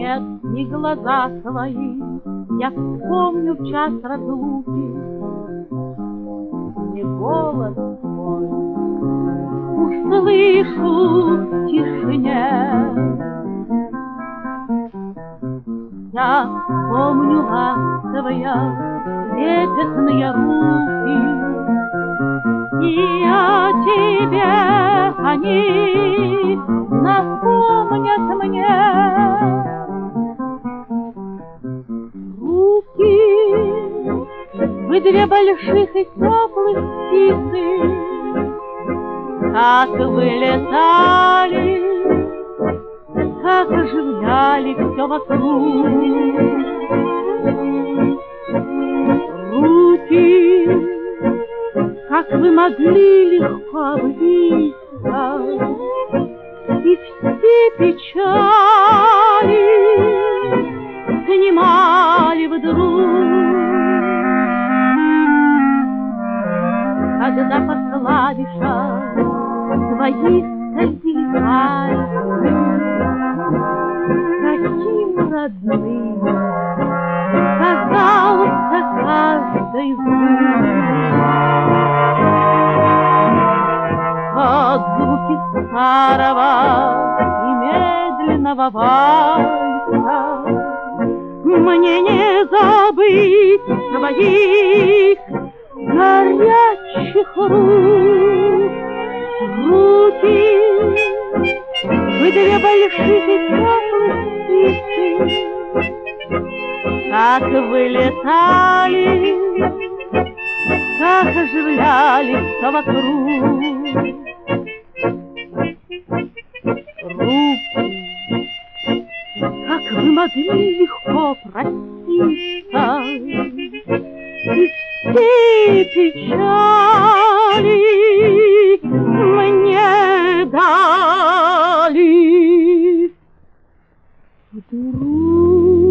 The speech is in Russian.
Нет, не глаза твои, я вспомню в час разлуки, не голос твой услышу в тишине. Я помню ласковые трепетные руки, и о тебе они напомнят мне. Руки, вы две больших и теплых птицы, как вы летали, как оживляли все вокруг. Руки, как вы могли легко влиться, и все печали снимали вдруг. Когда по клавишам твои скользили пальцы, каким родным казался каждый звук. От звуки старого и медленного вальса мне не забыть твоих горячих рук. Руки, вы две больших и теплых птицы, как вы летали, как оживляли все вокруг. Руки, как вы могли легко проститься, и все печали мне дали вдруг.